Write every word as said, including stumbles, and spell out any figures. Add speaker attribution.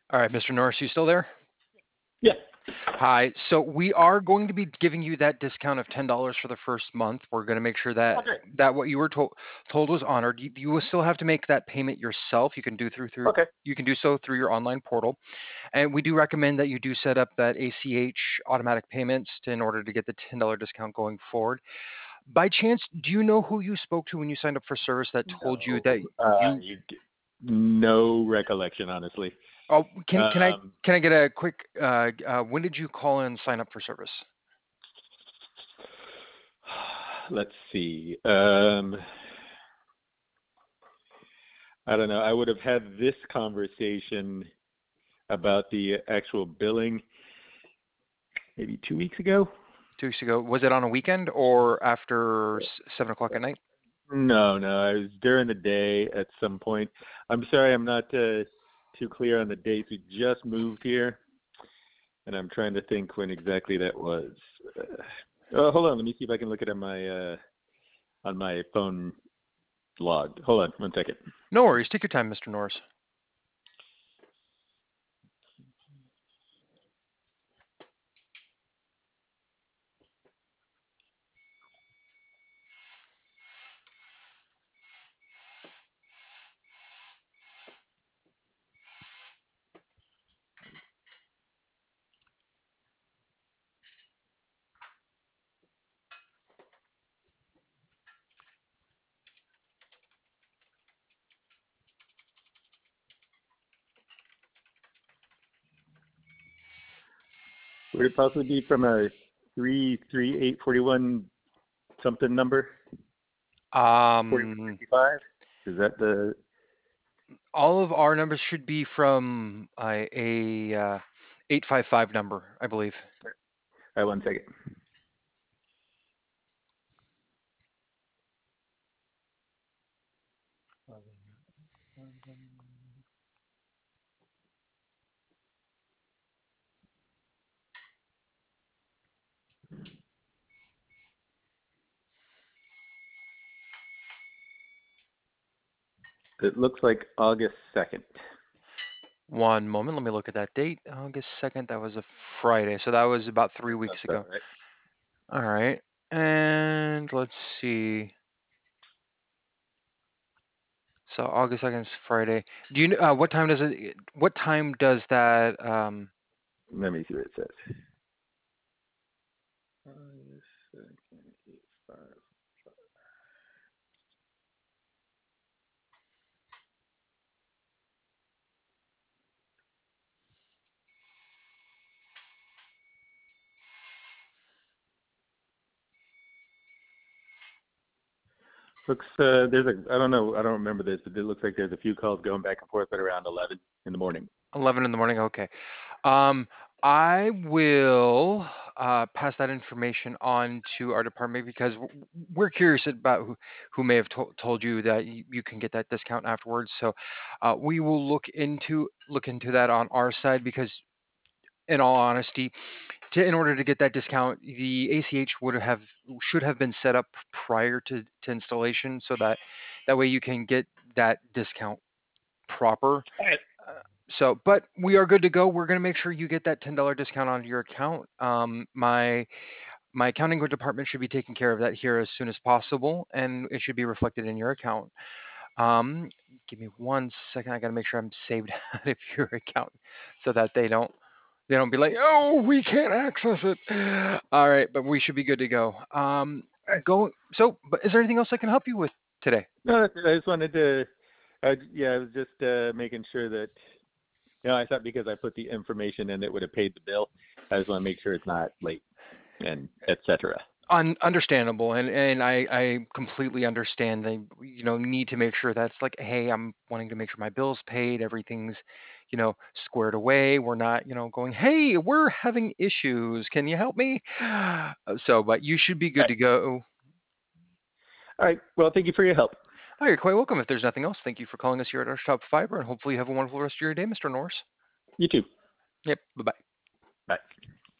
Speaker 1: All right, mister Norris, you still there?
Speaker 2: Yeah.
Speaker 1: Hi. So we are going to be giving you that discount of ten dollars for the first month. We're going to make sure that
Speaker 2: Okay.
Speaker 1: that what you were told told was honored. You, you will still have to make that payment yourself. You can do through through
Speaker 2: Okay.
Speaker 1: you can do so through your online portal. And we do recommend that you do set up that A C H automatic payments to, in order to get the ten dollars discount going forward. By chance, do you know who you spoke to when you signed up for service that told you that
Speaker 2: No. Uh,
Speaker 1: you
Speaker 2: you no recollection, honestly.
Speaker 1: oh, can can I
Speaker 2: Um,
Speaker 1: can I get a quick uh, uh, when did you call and sign up for service?
Speaker 2: let's see. Um, I don't know. I would have had this conversation about the actual billing maybe two weeks ago.
Speaker 1: Two weeks ago. Was it on a weekend or after s- seven o'clock at night?
Speaker 2: No, no. I was during the day at some point. I'm sorry, I'm not uh, too clear on the dates. We just moved here, and I'm trying to think when exactly that was. Uh, oh, hold on. Let me see if I can look it on my uh, on my phone log. Hold on one second.
Speaker 1: No worries. Take your time, mister Norris.
Speaker 2: Would it possibly be from a three three eight forty one something number? Forty one
Speaker 1: Um,
Speaker 2: fifty five. Is that the?
Speaker 1: all of our numbers should be from uh, a uh, eight five five number, I believe.
Speaker 2: All right, one second. It looks like August second.
Speaker 1: One moment. Let me look at that date. August second. That was a Friday. So that was about three
Speaker 2: That sounds
Speaker 1: weeks
Speaker 2: about
Speaker 1: ago.
Speaker 2: right.
Speaker 1: All right. And let's see. So August second is Friday. Do you kn- uh, what time does it what time does that um
Speaker 2: Let me see what it says. August second, eight five. Looks uh, there's a I don't know I don't remember this, but it looks like there's a few calls going back and forth at around eleven in the morning.
Speaker 1: eleven in the morning? Okay. Um, I will uh, pass that information on to our department because w- we're curious about who, who may have to- told you that you, you can get that discount afterwards. So uh, we will look into look into that on our side because, in all honesty, to in order to get that discount, the A C H would have should have been set up prior to, to installation, so that that way you can get that discount proper.
Speaker 2: All right.
Speaker 1: Uh, so, but we are good to go. We're going to make sure you get that ten dollars discount onto your account. Um, my my accounting department should be taking care of that here as soon as possible, and it should be reflected in your account. Um, give me one second. I got to make sure I'm saved out of your account so that they don't they don't be like, oh, we can't access it. All right, but we should be good to go. Um,
Speaker 2: All right.
Speaker 1: go. So, but is there anything else I can help you with today?
Speaker 2: No, that's it. I just wanted to. I, yeah, I was just uh, making sure that. You know, I thought because I put the information in, it would have paid the bill. I just want to make sure it's not late and et cetera.
Speaker 1: Un- understandable, and and I I completely understand the you know need to make sure that's like, hey, I'm wanting to make sure my bills paid, everything's you know squared away. We're not you know going, hey, we're having issues. Can you help me? So, but you should be
Speaker 2: All
Speaker 1: good
Speaker 2: right.
Speaker 1: to go.
Speaker 2: All right. Well, thank you for your help.
Speaker 1: Oh, you're quite welcome. If there's nothing else, thank you for calling us here at our Shop Fiber, and hopefully you have a wonderful rest of your day, mister Norris.
Speaker 2: You too.
Speaker 1: Yep. Bye bye.
Speaker 2: Bye.